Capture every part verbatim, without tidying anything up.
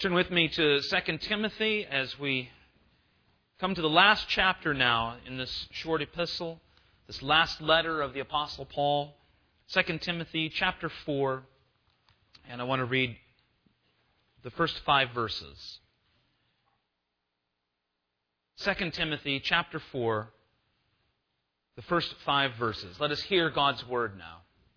Turn with me to Second Timothy as we come to the last chapter now in this short epistle, this last letter of the Apostle Paul. Second Timothy chapter four, and I want to read the first five verses. Second Timothy chapter four, the first five verses. Let us hear God's word now.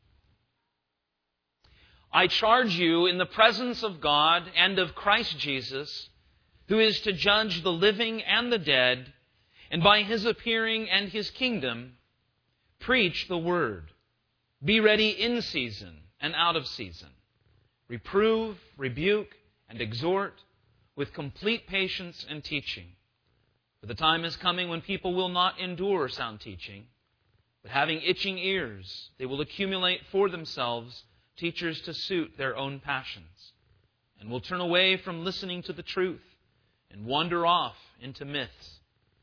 I charge you in the presence of God and of Christ Jesus, who is to judge the living and the dead, and by His appearing and His kingdom, preach the word. Be ready in season and out of season. Reprove, rebuke, and exhort with complete patience and teaching. For the time is coming when people will not endure sound teaching, but having itching ears, they will accumulate for themselves teachers to suit their own passions, and will turn away from listening to the truth and wander off into myths.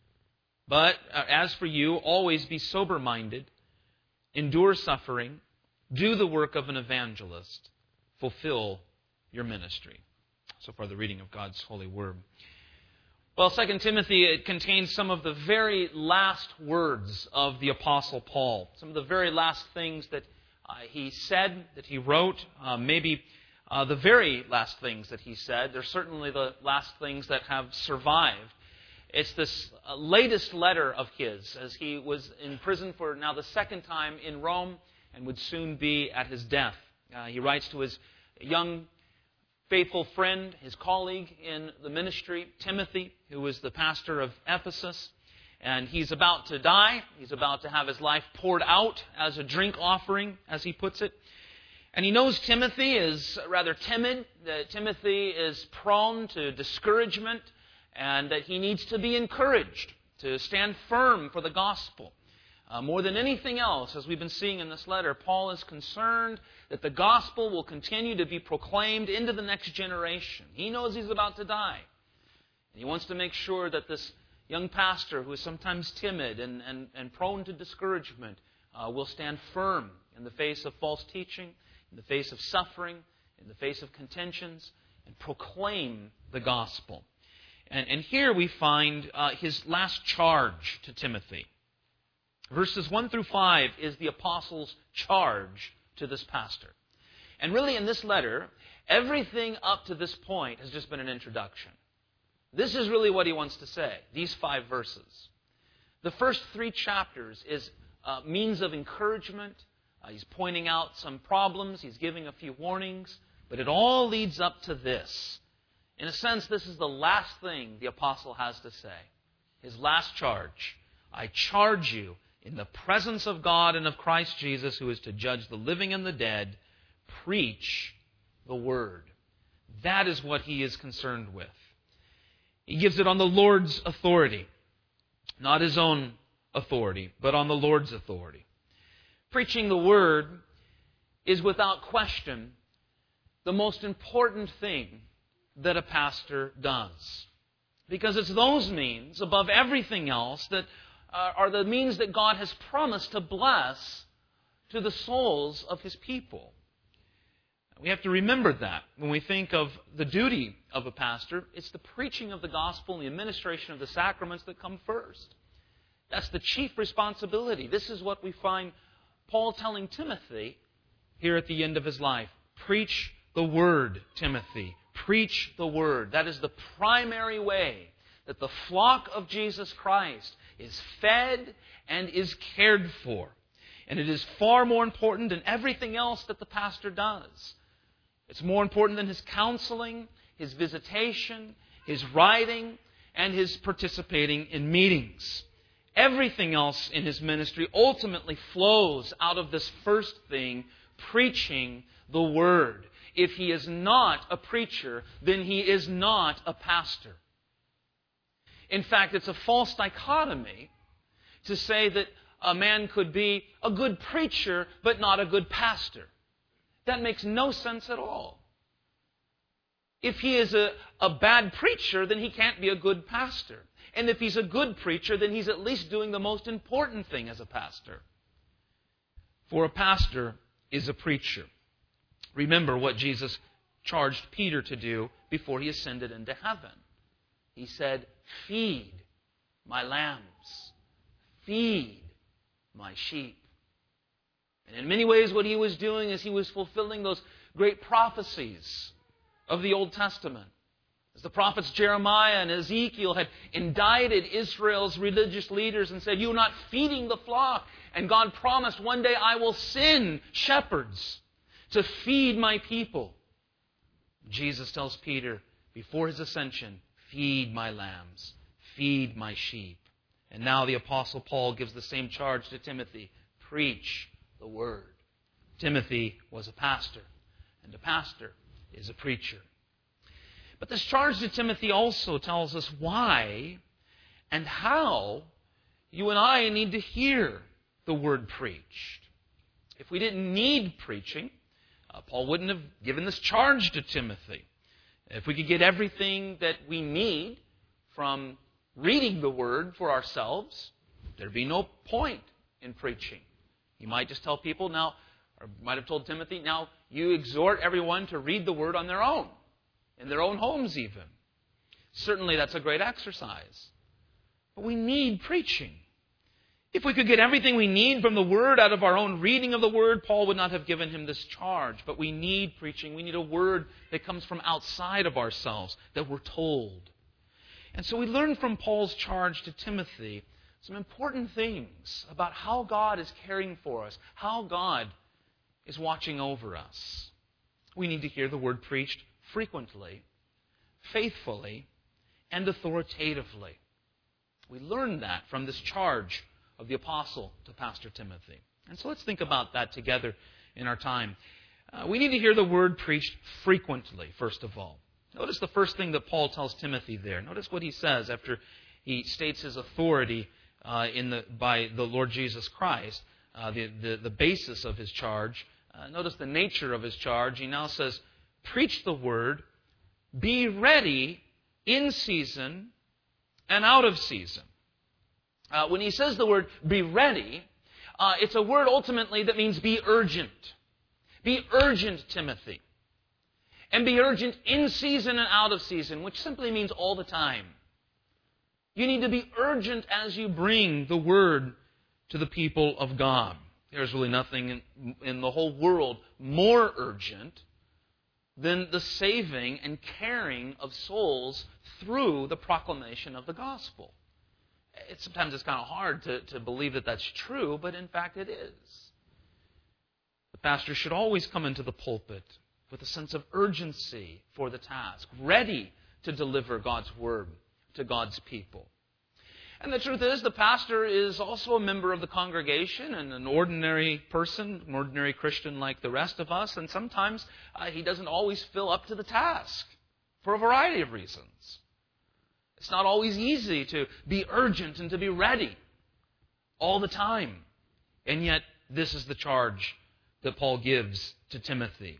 But as for you, always be sober-minded, endure suffering, do the work of an evangelist, fulfill your ministry. So far, the reading of God's holy word. Well, Second Timothy, it contains some of the very last words of the Apostle Paul, some of the very last things that Uh, he said, that he wrote, uh, maybe uh, the very last things that he said. They're certainly the last things that have survived. It's this uh, latest letter of his, as he was in prison for now the second time in Rome and would soon be at his death. Uh, he writes to his young, faithful friend, his colleague in the ministry, Timothy, who was the pastor of Ephesus. And he's about to die. He's about to have his life poured out as a drink offering, as he puts it. And he knows Timothy is rather timid, that Timothy is prone to discouragement, and that he needs to be encouraged to stand firm for the gospel. Uh, more than anything else, as we've been seeing in this letter, Paul is concerned that the gospel will continue to be proclaimed into the next generation. He knows he's about to die. And he wants to make sure that this young pastor who is sometimes timid and, and, and prone to discouragement uh, will stand firm in the face of false teaching, in the face of suffering, in the face of contentions, and proclaim the gospel. And, and here we find uh, his last charge to Timothy. Verses one through five is the apostle's charge to this pastor. And really in this letter, everything up to this point has just been an introduction. This is really what he wants to say, these five verses. The first three chapters is uh, means of encouragement. Uh, he's pointing out some problems. He's giving a few warnings. But it all leads up to this. In a sense, this is the last thing the apostle has to say. His last charge. I charge you in the presence of God and of Christ Jesus, who is to judge the living and the dead, preach the word. That is what he is concerned with. He gives it on the Lord's authority. Not his own authority, but on the Lord's authority. Preaching the word is without question the most important thing that a pastor does. Because it's those means, above everything else, that uh, are the means that God has promised to bless to the souls of His people. We have to remember that when we think of the duty of a pastor. It's the preaching of the gospel and the administration of the sacraments that come first. That's the chief responsibility. This is what we find Paul telling Timothy here at the end of his life. Preach the word, Timothy. Preach the word. That is the primary way that the flock of Jesus Christ is fed and is cared for. And it is far more important than everything else that the pastor does. It's more important than his counseling, his visitation, his writing, and his participating in meetings. Everything else in his ministry ultimately flows out of this first thing, preaching the word. If he is not a preacher, then he is not a pastor. In fact, it's a false dichotomy to say that a man could be a good preacher but not a good pastor. That makes no sense at all. If he is a, a bad preacher, then he can't be a good pastor. And if he's a good preacher, then he's at least doing the most important thing as a pastor. For a pastor is a preacher. Remember what Jesus charged Peter to do before he ascended into heaven. He said, "Feed my lambs. Feed my sheep." And in many ways what he was doing is he was fulfilling those great prophecies of the Old Testament. As the prophets Jeremiah and Ezekiel had indicted Israel's religious leaders and said, "You are not feeding the flock." And God promised, "One day I will send shepherds to feed my people." Jesus tells Peter before his ascension, "Feed my lambs, feed my sheep." And now the Apostle Paul gives the same charge to Timothy. Preach the word. Timothy was a pastor, and a pastor is a preacher. But this charge to Timothy also tells us why and how you and I need to hear the word preached. If we didn't need preaching, uh, Paul wouldn't have given this charge to Timothy. If we could get everything that we need from reading the word for ourselves, there'd be no point in preaching. He might just tell people now, or might have told Timothy, now you exhort everyone to read the word on their own, in their own homes even. Certainly that's a great exercise. But we need preaching. If we could get everything we need from the Word out of our own reading of the Word, Paul would not have given him this charge. But we need preaching. We need a word that comes from outside of ourselves, that we're told. And so we learn from Paul's charge to Timothy some important things about how God is caring for us, how God is watching over us. We need to hear the Word preached frequently, faithfully, and authoritatively. We learn that from this charge of the apostle to Pastor Timothy. And so let's think about that together in our time. Uh, we need to hear the word preached frequently, first of all. Notice the first thing that Paul tells Timothy there. Notice what he says after he states his authority uh, in the by the Lord Jesus Christ, uh, the, the, the basis of his charge. Uh, notice the nature of his charge. He now says, preach the word, be ready in season and out of season. Uh, when he says the word be ready, uh, it's a word ultimately that means be urgent. Be urgent, Timothy. And be urgent in season and out of season, which simply means all the time. You need to be urgent as you bring the word to the people of God. There's really nothing in, in the whole world more urgent than the saving and caring of souls through the proclamation of the gospel. It, sometimes it's kind of hard to, to believe that that's true, but in fact it is. The pastor should always come into the pulpit with a sense of urgency for the task, ready to deliver God's word to God's people. And the truth is, the pastor is also a member of the congregation and an ordinary person, an ordinary Christian like the rest of us, and sometimes uh, he doesn't always fill up to the task for a variety of reasons. It's not always easy to be urgent and to be ready all the time. And yet, this is the charge that Paul gives to Timothy.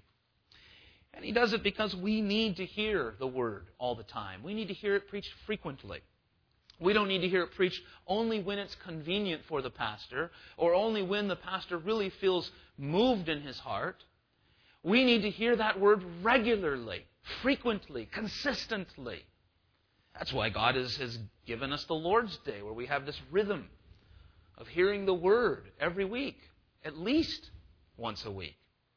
And he does it because we need to hear the word all the time. We need to hear it preached frequently. We don't need to hear it preached only when it's convenient for the pastor or only when the pastor really feels moved in his heart. We need to hear that word regularly, frequently, consistently. That's why God has, has given us the Lord's Day, where we have this rhythm of hearing the Word every week, at least once a week.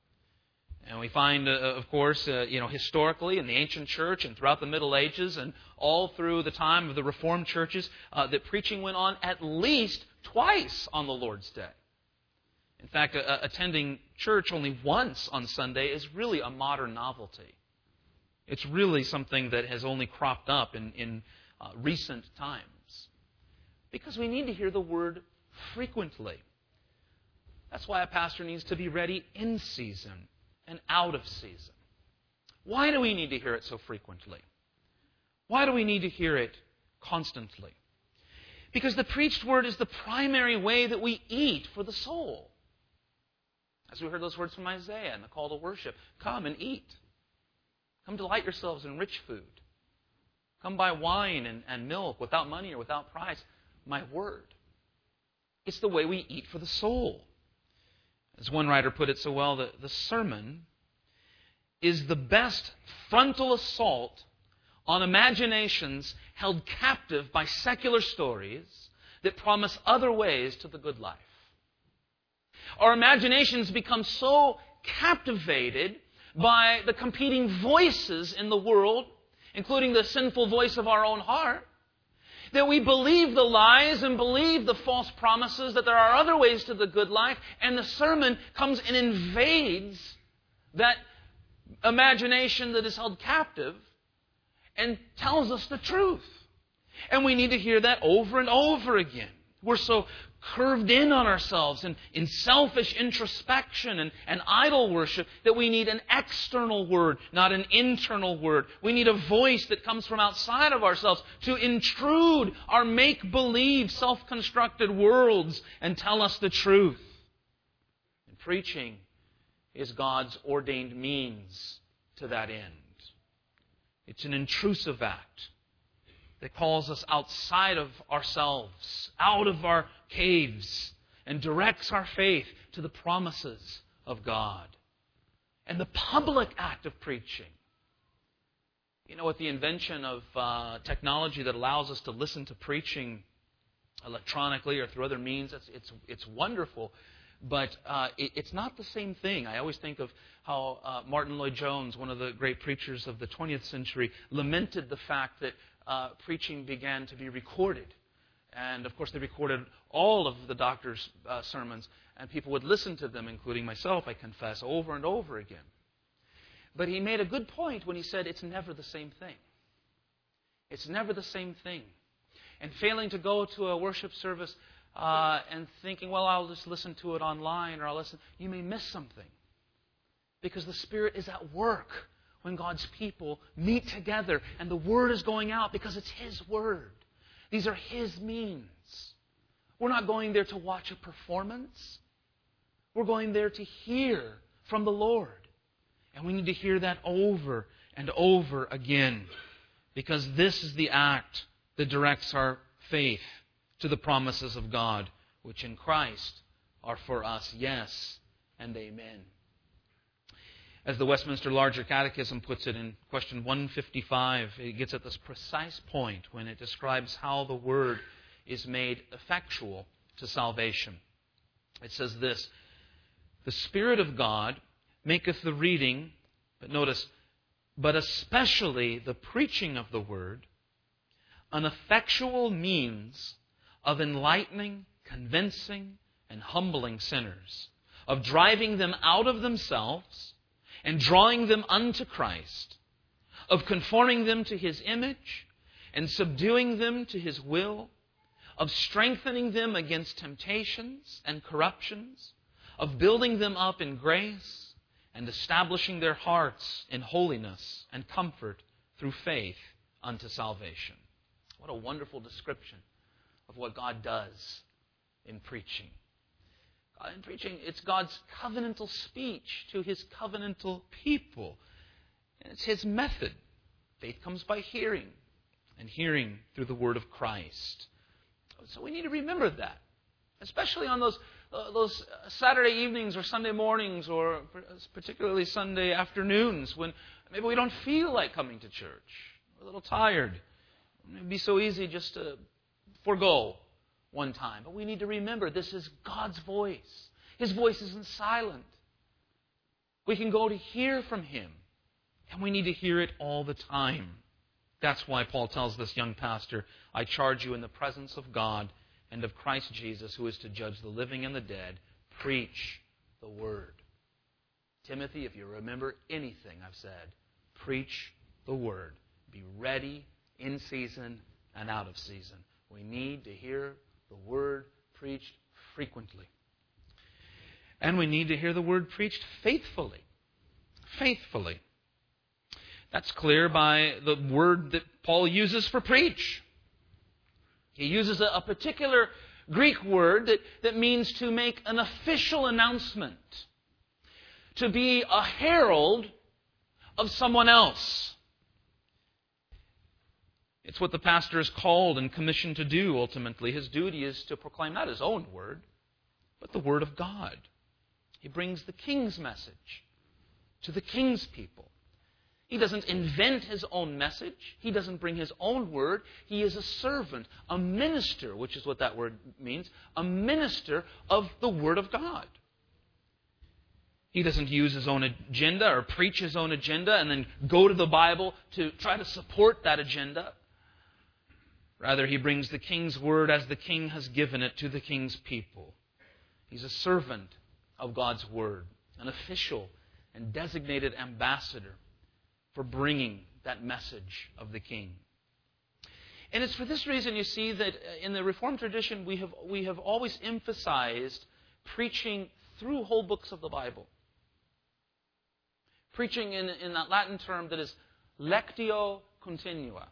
And we find, uh, of course, uh, you know, historically in the ancient church and throughout the Middle Ages and all through the time of the Reformed churches, uh, that preaching went on at least twice on the Lord's Day. In fact, uh, attending church only once on Sunday is really a modern novelty. It's really something that has only cropped up in, in uh, recent times. Because we need to hear the word frequently. That's why a pastor needs to be ready in season and out of season. Why do we need to hear it so frequently? Why do we need to hear it constantly? Because the preached word is the primary way that we eat for the soul. As we heard those words from Isaiah in the call to worship, come and eat. Come delight yourselves in rich food. Come buy wine and, and milk without money or without price. My word. It's the way we eat for the soul. As one writer put it so well, the, the sermon is the best frontal assault on imaginations held captive by secular stories that promise other ways to the good life. Our imaginations become so captivated by the competing voices in the world, including the sinful voice of our own heart, that we believe the lies and believe the false promises that there are other ways to the good life, and the sermon comes and invades that imagination that is held captive and tells us the truth. And we need to hear that over and over again. We're so curved in on ourselves and in selfish introspection and, and idol worship that we need an external word, not an internal word. We need a voice that comes from outside of ourselves to intrude our make-believe, self-constructed worlds and tell us the truth. And preaching is God's ordained means to that end. It's an intrusive act that calls us outside of ourselves, out of our caves, and directs our faith to the promises of God. And the public act of preaching. You know, with the invention of uh, technology that allows us to listen to preaching electronically or through other means, it's it's, it's wonderful. But uh, it, it's not the same thing. I always think of how uh, Martin Lloyd-Jones, one of the great preachers of the twentieth century, lamented the fact that uh, preaching began to be recorded. And, of course, they recorded all of the doctor's uh, sermons, and people would listen to them, including myself, I confess, over and over again. But he made a good point when he said it's never the same thing. It's never the same thing. And failing to go to a worship service Uh, and thinking, well, I'll just listen to it online or I'll listen, you may miss something. Because the Spirit is at work when God's people meet together and the Word is going out because it's His Word. These are His means. We're not going there to watch a performance. We're going there to hear from the Lord. And we need to hear that over and over again. Because this is the act that directs our faith to the promises of God, which in Christ are for us, yes and amen. As the Westminster Larger Catechism puts it in question one fifty-five, it gets at this precise point when it describes how the Word is made effectual to salvation. It says this: "The Spirit of God maketh the reading," but notice, "but especially the preaching of the Word, an effectual means of enlightening, convincing, and humbling sinners, of driving them out of themselves and drawing them unto Christ, of conforming them to His image and subduing them to His will, of strengthening them against temptations and corruptions, of building them up in grace and establishing their hearts in holiness and comfort through faith unto salvation." What a wonderful description of what God does in preaching. God, in preaching, it's God's covenantal speech to His covenantal people. And it's His method. Faith comes by hearing, and hearing through the Word of Christ. So we need to remember that, especially on those uh, those Saturday evenings or Sunday mornings or particularly Sunday afternoons when maybe we don't feel like coming to church. We're a little tired. It would be so easy just to forego one time. But we need to remember this is God's voice. His voice isn't silent. We can go to hear from Him. And we need to hear it all the time. That's why Paul tells this young pastor, "I charge you in the presence of God and of Christ Jesus, who is to judge the living and the dead, preach the Word." Timothy, if you remember anything I've said, preach the Word. Be ready in season and out of season. We need to hear the Word preached frequently. And we need to hear the Word preached faithfully. Faithfully. That's clear by the word that Paul uses for preach. He uses a, a particular Greek word that, that means to make an official announcement. To be a herald of someone else. It's what the pastor is called and commissioned to do ultimately. His duty is to proclaim not his own word, but the Word of God. He brings the King's message to the King's people. He doesn't invent his own message. He doesn't bring his own word. He is a servant, a minister, which is what that word means, a minister of the Word of God. He doesn't use his own agenda or preach his own agenda and then go to the Bible to try to support that agenda. Rather, he brings the King's word as the King has given it to the King's people. He's a servant of God's word, an official and designated ambassador for bringing that message of the King. And it's for this reason, you see, that in the Reformed tradition we have we have always emphasized preaching through whole books of the Bible. Preaching in, in that Latin term that is lectio continua.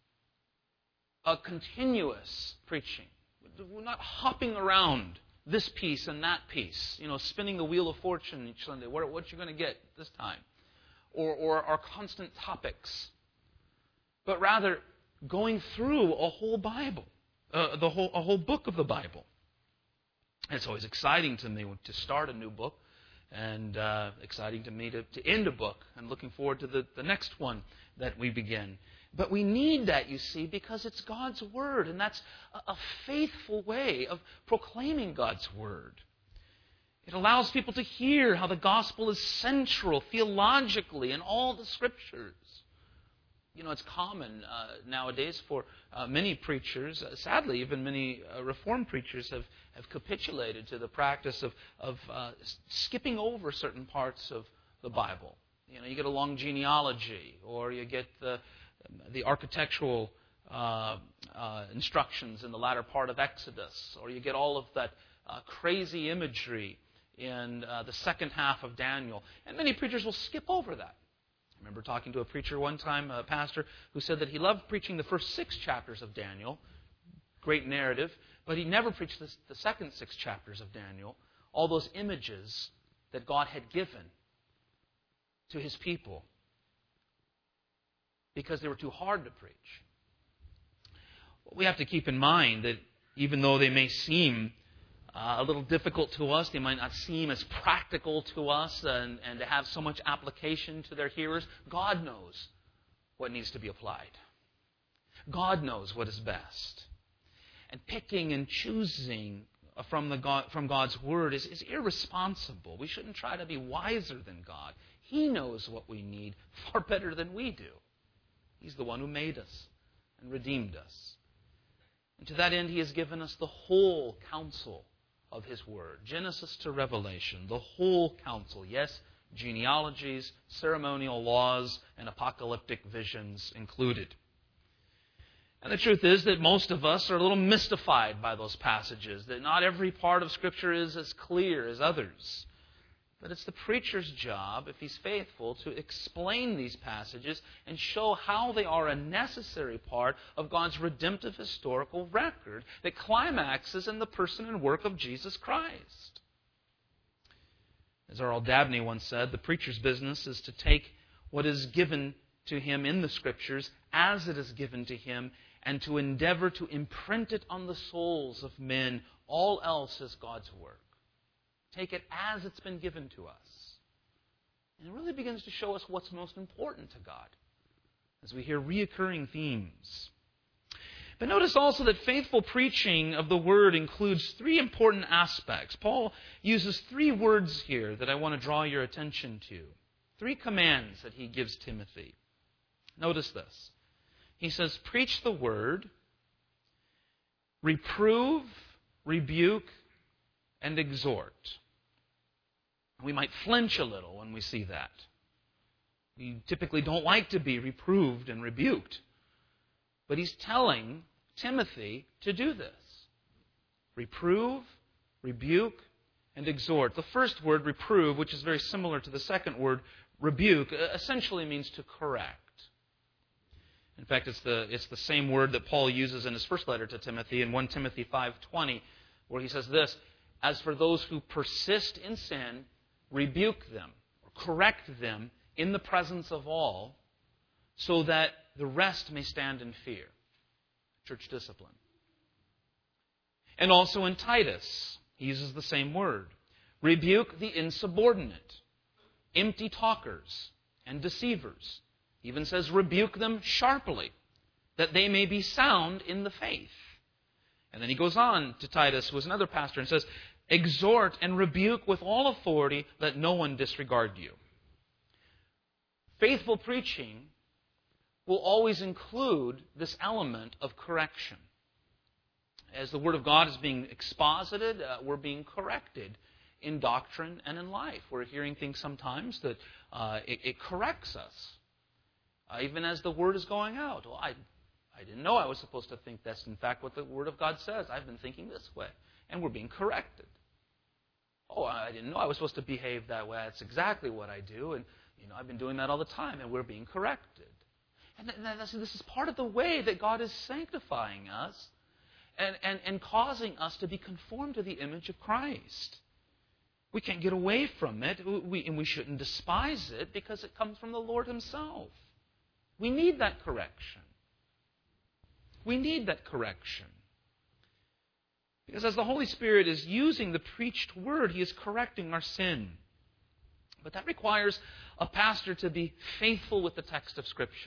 A continuous preaching. We're not hopping around this piece and that piece, you know, spinning the wheel of fortune each Sunday. What, what you're going to get this time? Or, or our constant topics. But rather, going through a whole Bible, uh, the whole a whole book of the Bible. And it's always exciting to me to start a new book, and uh, exciting to me to, to end a book, and looking forward to the, the next one that we begin. But we need that, you see, because it's God's Word, and that's a, a faithful way of proclaiming God's Word. It allows people to hear how the gospel is central theologically in all the Scriptures. You know, it's common uh, nowadays for uh, many preachers, uh, sadly even many uh, Reformed preachers have, have capitulated to the practice of, of uh, skipping over certain parts of the Bible. You know, you get a long genealogy, or you get the, the architectural uh, uh, instructions in the latter part of Exodus, or you get all of that uh, crazy imagery in uh, the second half of Daniel. And many preachers will skip over that. I remember talking to a preacher one time, a pastor, who said that he loved preaching the first six chapters of Daniel, great narrative, but he never preached the, the second six chapters of Daniel, all those images that God had given to His people, because they were too hard to preach. We have to keep in mind that even though they may seem Uh, a little difficult to us, they might not seem as practical to us and, and to have so much application to their hearers, God knows what needs to be applied. God knows what is best. And picking and choosing from, the God, from God's Word is, is irresponsible. We shouldn't try to be wiser than God. He knows what we need far better than we do. He's the one who made us and redeemed us. And to that end, He has given us the whole counsel of His Word, Genesis to Revelation, the whole counsel. Yes, genealogies, ceremonial laws, and apocalyptic visions included. And the truth is that most of us are a little mystified by those passages, that not every part of Scripture is as clear as others. But it's the preacher's job, if he's faithful, to explain these passages and show how they are a necessary part of God's redemptive historical record that climaxes in the person and work of Jesus Christ. As Earl Dabney once said, the preacher's business is to take what is given to him in the Scriptures as it is given to him and to endeavor to imprint it on the souls of men. All else is God's work. Take it as it's been given to us. And it really begins to show us what's most important to God as we hear reoccurring themes. But notice also that faithful preaching of the Word includes three important aspects. Paul uses three words here that I want to draw your attention to. Three commands that he gives Timothy. Notice this. He says, preach the Word, reprove, rebuke, and exhort. We might flinch a little when we see that. We typically don't like to be reproved and rebuked. But he's telling Timothy to do this. Reprove, rebuke, and exhort. The first word, reprove, which is very similar to the second word, rebuke, essentially means to correct. In fact, it's the, it's the same word that Paul uses in his first letter to Timothy in First Timothy five twenty, where he says this, as for those who persist in sin, rebuke them, or correct them in the presence of all, so that the rest may stand in fear. Church discipline. And also in Titus, he uses the same word. Rebuke the insubordinate, empty talkers, and deceivers, He even says, rebuke them sharply, that they may be sound in the faith. And then he goes on to Titus, who is another pastor, and says, exhort and rebuke with all authority, let no one disregard you. Faithful preaching will always include this element of correction. As the Word of God is being exposited, uh, we're being corrected in doctrine and in life. We're hearing things sometimes that uh, it, it corrects us, uh, even as the Word is going out. Well, I, I didn't know I was supposed to think that's in fact what the Word of God says. I've been thinking this way. And we're being corrected. Oh, I didn't know I was supposed to behave that way. That's exactly what I do. And, you know, I've been doing that all the time, and we're being corrected. And that's, this is part of the way that God is sanctifying us and, and, and causing us to be conformed to the image of Christ. We can't get away from it, we, and we shouldn't despise it because it comes from the Lord Himself. We need that correction. We need that correction. Because as the Holy Spirit is using the preached word, He is correcting our sin. But that requires a pastor to be faithful with the text of Scripture.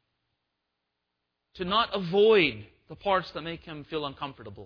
To not avoid the parts that make him feel uncomfortable.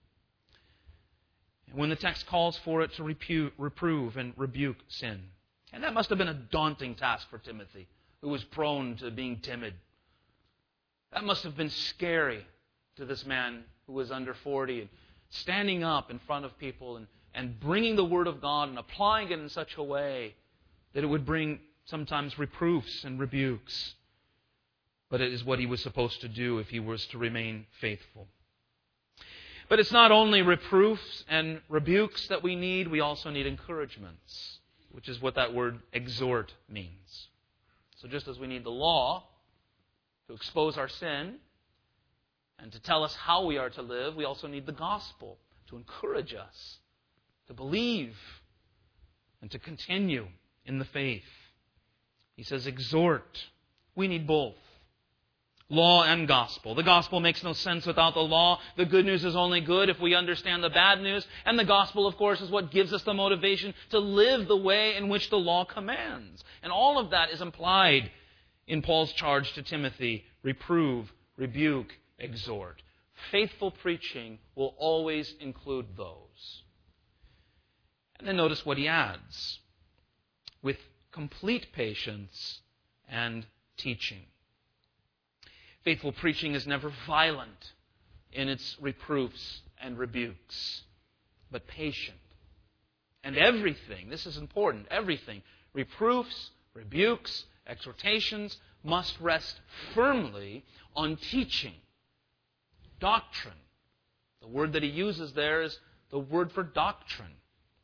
And when the text calls for it, to repu- reprove and rebuke sin. And that must have been a daunting task for Timothy, who was prone to being timid. That must have been scary to this man who was under forty and standing up in front of people and, and bringing the Word of God and applying it in such a way that it would bring sometimes reproofs and rebukes. But it is what he was supposed to do if he was to remain faithful. But it's not only reproofs and rebukes that we need, we also need encouragements, which is what that word exhort means. So just as we need the law to expose our sin and to tell us how we are to live, we also need the gospel to encourage us to believe and to continue in the faith. He says exhort. We need both. Law and gospel. The gospel makes no sense without the law. The good news is only good if we understand the bad news. And the gospel, of course, is what gives us the motivation to live the way in which the law commands. And all of that is implied in Paul's charge to Timothy. Reprove, rebuke, exhort. Faithful preaching will always include those. And then notice what he adds. With complete patience and teaching. Faithful preaching is never violent in its reproofs and rebukes, but patient. And everything, this is important, everything, reproofs, rebukes, exhortations, must rest firmly on teaching, doctrine. The word that he uses there is the word for doctrine.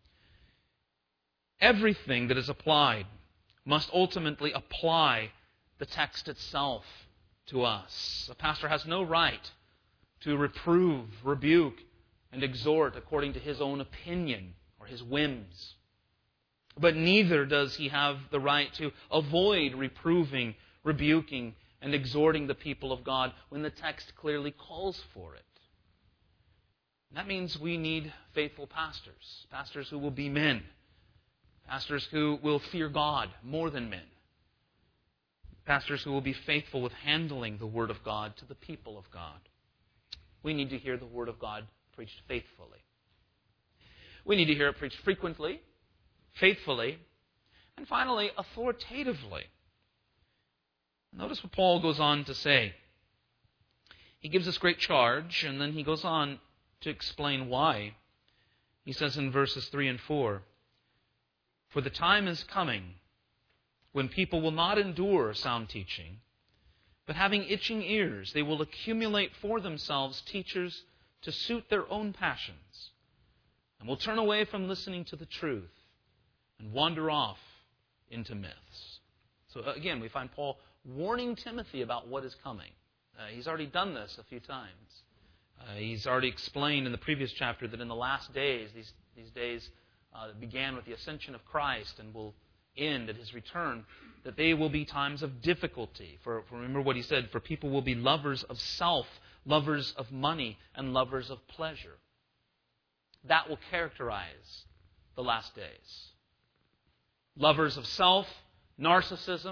Everything that is applied must ultimately apply the text itself to us. A pastor has no right to reprove, rebuke, and exhort according to his own opinion or his whims. But neither does he have the right to avoid reproving, rebuking, and exhorting the people of God when the text clearly calls for it. That means we need faithful pastors, pastors who will be men, pastors who will fear God more than men, pastors who will be faithful with handling the Word of God to the people of God. We need to hear the Word of God preached faithfully. We need to hear it preached frequently, faithfully, and finally, authoritatively. Notice what Paul goes on to say. He gives this great charge, and then he goes on to explain why. He says in verses three and four, "For the time is coming when people will not endure sound teaching, but having itching ears, they will accumulate for themselves teachers to suit their own passions, and will turn away from listening to the truth and wander off into myths." So again, we find Paul warning Timothy about what is coming. Uh, he's already done this a few times. Uh, he's already explained in the previous chapter that in the last days, these, these days uh, that began with the ascension of Christ and will end at His return, that they will be times of difficulty. For, for remember what he said, for people will be lovers of self, lovers of money, and lovers of pleasure. That will characterize the last days. Lovers of self, narcissism,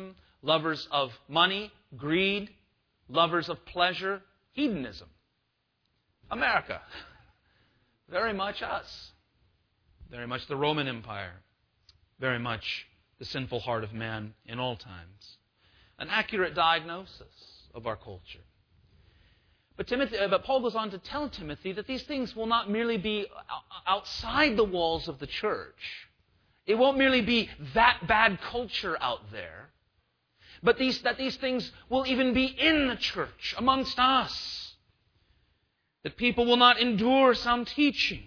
lovers of money, greed, lovers of pleasure, hedonism. America. Very much us. Very much the Roman Empire. Very much the sinful heart of man in all times. An accurate diagnosis of our culture. But, Timothy, but Paul goes on to tell Timothy that these things will not merely be outside the walls of the church. It won't merely be that bad culture out there. But these, that these things will even be in the church, amongst us. That people will not endure sound teaching.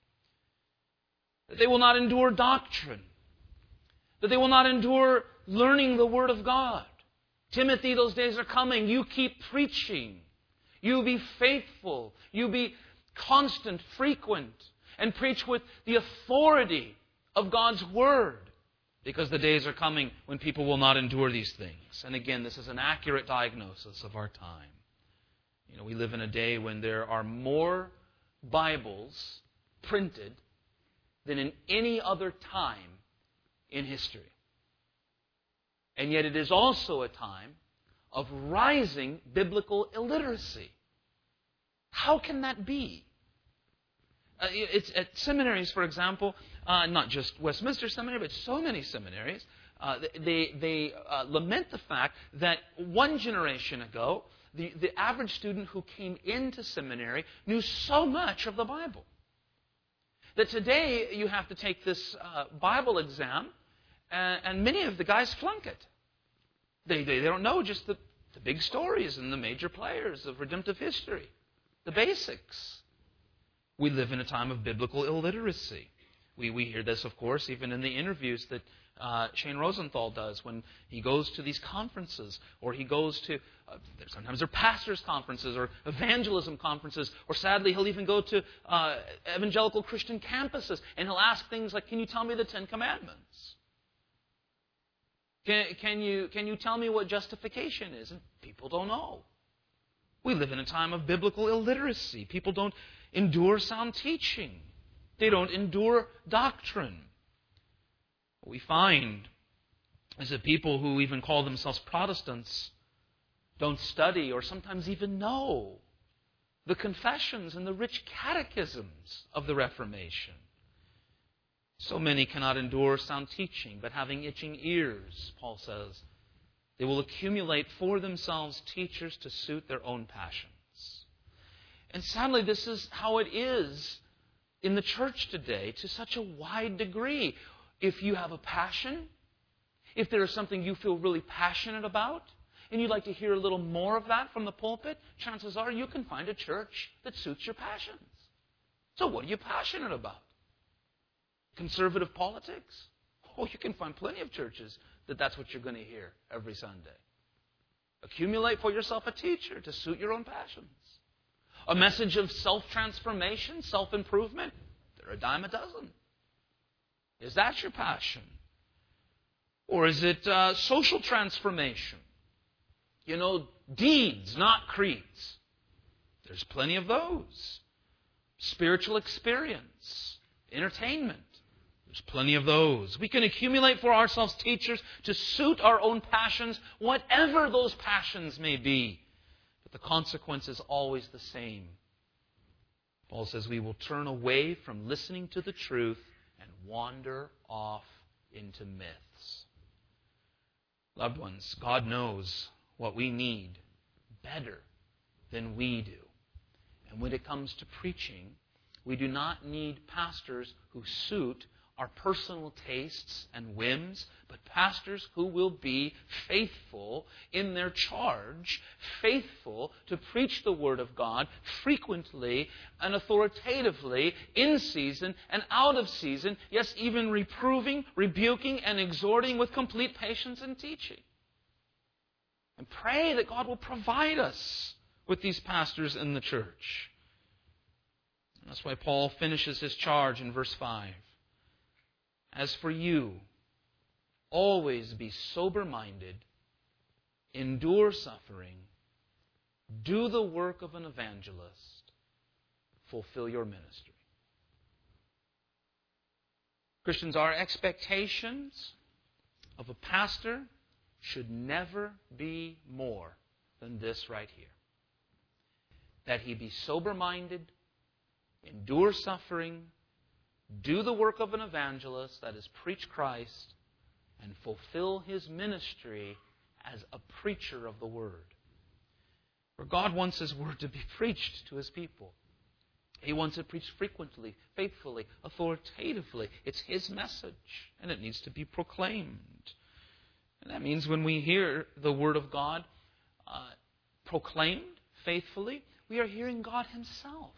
That they will not endure doctrine. That they will not endure learning the Word of God. Timothy, those days are coming. You keep preaching. You be faithful. You be constant, frequent, and preach with the authority of God's Word. Because the days are coming when people will not endure these things. And again, this is an accurate diagnosis of our time. You know, we live in a day when there are more Bibles printed than in any other time in history. And yet it is also a time of rising biblical illiteracy. How can that be? Uh, it's at seminaries, for example, uh, not just Westminster Seminary, but so many seminaries, uh, they, they uh, lament the fact that one generation ago, the, the average student who came into seminary knew so much of the Bible. That today you have to take this uh, Bible exam, and, and many of the guys flunk it. They, they, they don't know just the, the big stories and the major players of redemptive history, the basics. We live in a time of biblical illiteracy. We, we hear this, of course, even in the interviews that uh, Shane Rosenthal does when he goes to these conferences, or he goes to, uh, sometimes they're pastors' conferences or evangelism conferences, or sadly he'll even go to uh, evangelical Christian campuses, and he'll ask things like, can you tell me the Ten Commandments? Can, can, you, can you tell me what justification is? And people don't know. We live in a time of biblical illiteracy. People don't endure sound teaching. They don't endure doctrine. What we find is that people who even call themselves Protestants don't study or sometimes even know the confessions and the rich catechisms of the Reformation. So many cannot endure sound teaching, but having itching ears, Paul says, they will accumulate for themselves teachers to suit their own passions. And sadly, this is how it is in the church today to such a wide degree. If you have a passion, if there is something you feel really passionate about, and you'd like to hear a little more of that from the pulpit, chances are you can find a church that suits your passions. So what are you passionate about? Conservative politics? Oh, you can find plenty of churches that that's what you're going to hear every Sunday. Accumulate for yourself a teacher to suit your own passions. A message of self-transformation, self-improvement? They're a dime a dozen. Is that your passion? Or is it uh, social transformation? You know, deeds, not creeds. There's plenty of those. Spiritual experience, entertainment. There's plenty of those. We can accumulate for ourselves teachers to suit our own passions, whatever those passions may be. But the consequence is always the same. Paul says we will turn away from listening to the truth and wander off into myths. Loved ones, God knows what we need better than we do. And when it comes to preaching, we do not need pastors who suit our personal tastes and whims, but pastors who will be faithful in their charge, faithful to preach the Word of God frequently and authoritatively, in season and out of season, yes, even reproving, rebuking, and exhorting with complete patience and teaching. And pray that God will provide us with these pastors in the church. That's why Paul finishes his charge in verse five. As for you, always be sober-minded, endure suffering, do the work of an evangelist, fulfill your ministry. Christians, our expectations of a pastor should never be more than this right here. That he be sober-minded, endure suffering, do the work of an evangelist, that is, preach Christ, and fulfill his ministry as a preacher of the Word. For God wants His Word to be preached to His people. He wants it preached frequently, faithfully, authoritatively. It's His message, and it needs to be proclaimed. And that means when we hear the Word of God uh, proclaimed faithfully, we are hearing God Himself.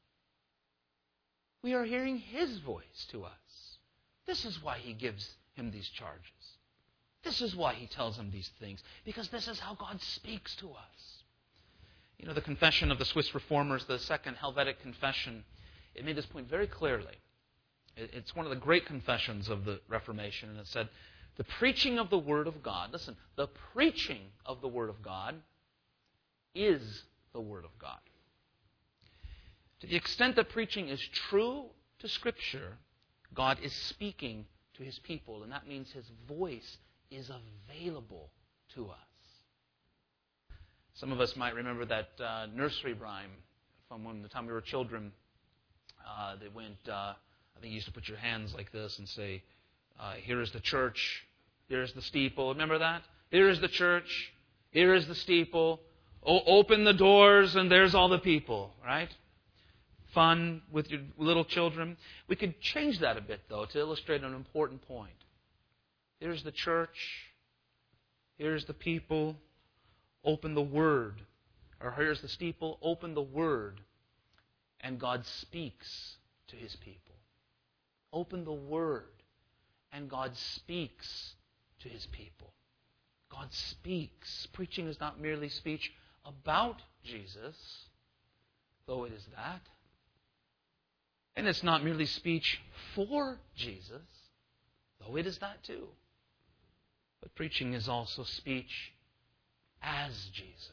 We are hearing His voice to us. This is why He gives him these charges. This is why He tells him these things, because this is how God speaks to us. You know, the Confession of the Swiss Reformers, the Second Helvetic Confession, it made this point very clearly. It's one of the great confessions of the Reformation, and it said, the preaching of the Word of God, listen, the preaching of the Word of God is the Word of God. To the extent that preaching is true to Scripture, God is speaking to His people, and that means His voice is available to us. Some of us might remember that uh, nursery rhyme from when the time we were children. Uh, they went, uh, I think you used to put your hands like this and say, uh, here is the church, here is the steeple. Remember that? Here is the church, here is the steeple. O- open the doors and there's all the people, right? Fun with your little children. We could change that a bit, though, to illustrate an important point. Here's the church, here's the people. Open the Word. Or here's the steeple. Open the Word. And God speaks to His people. Open the Word. And God speaks to His people. God speaks. Preaching is not merely speech about Jesus, though it is that. And it's not merely speech for Jesus, though it is that too. But preaching is also speech as Jesus.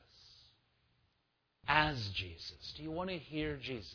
As Jesus. Do you want to hear Jesus?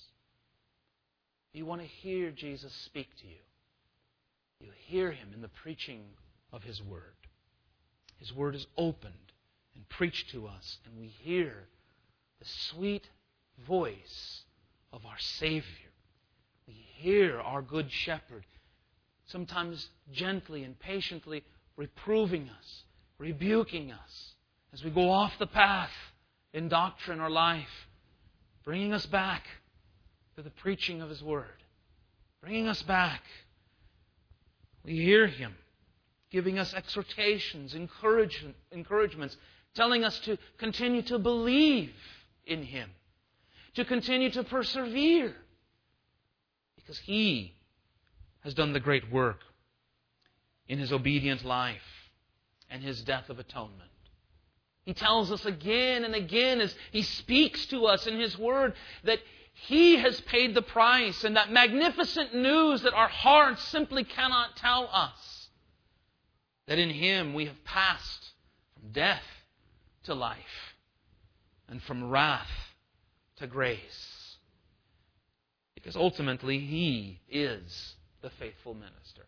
Do you want to hear Jesus speak to you? You hear Him in the preaching of His Word. His Word is opened and preached to us, and we hear the sweet voice of our Savior. We hear our Good Shepherd, sometimes gently and patiently reproving us, rebuking us, as we go off the path in doctrine or life, bringing us back to the preaching of His Word, bringing us back. We hear Him giving us exhortations, encouragement, encouragements, telling us to continue to believe in Him, to continue to persevere, because He has done the great work in His obedient life and His death of atonement. He tells us again and again as He speaks to us in His Word that He has paid the price, and that magnificent news that our hearts simply cannot tell us, that in Him we have passed from death to life and from wrath to grace. Because ultimately He is the faithful minister.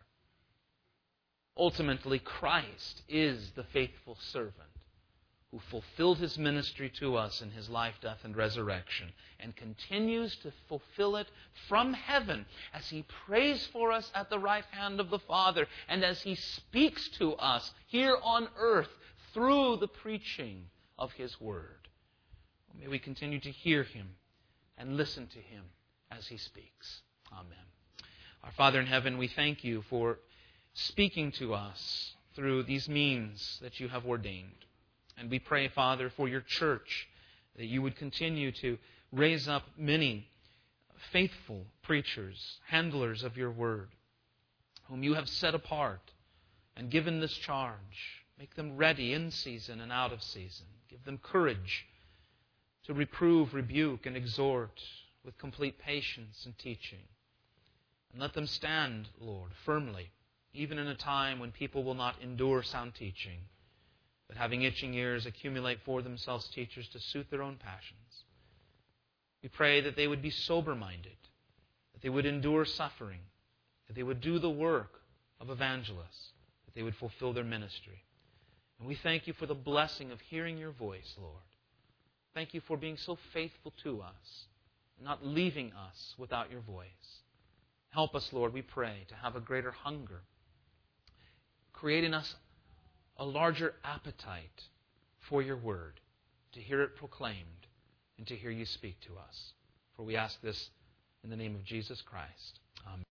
Ultimately Christ is the faithful servant who fulfilled His ministry to us in His life, death, and resurrection, and continues to fulfill it from heaven as He prays for us at the right hand of the Father, and as He speaks to us here on earth through the preaching of His Word. May we continue to hear Him and listen to Him as He speaks. Amen. Our Father in heaven, we thank You for speaking to us through these means that You have ordained. And we pray, Father, for Your church, that You would continue to raise up many faithful preachers, handlers of Your Word, whom You have set apart and given this charge. Make them ready in season and out of season. Give them courage to reprove, rebuke, and exhort with complete patience and teaching. And let them stand, Lord, firmly, even in a time when people will not endure sound teaching, but having itching ears accumulate for themselves teachers to suit their own passions. We pray that they would be sober-minded, that they would endure suffering, that they would do the work of evangelists, that they would fulfill their ministry. And we thank you for the blessing of hearing your voice, Lord. Thank you for being so faithful to us, not leaving us without your voice. Help us, Lord, we pray, to have a greater hunger. Create in us a larger appetite for your word, to hear it proclaimed and to hear you speak to us. For we ask this in the name of Jesus Christ. Amen.